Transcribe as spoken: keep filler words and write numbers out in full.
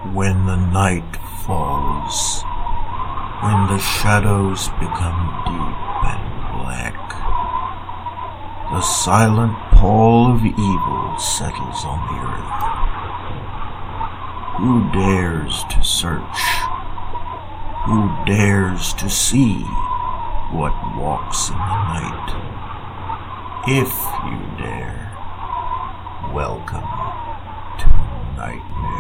When the night falls, when the shadows become deep and black, the silent pall of evil settles on the earth. Who dares to search? Who dares to see what walks in the night? If you dare, welcome to Nightmare.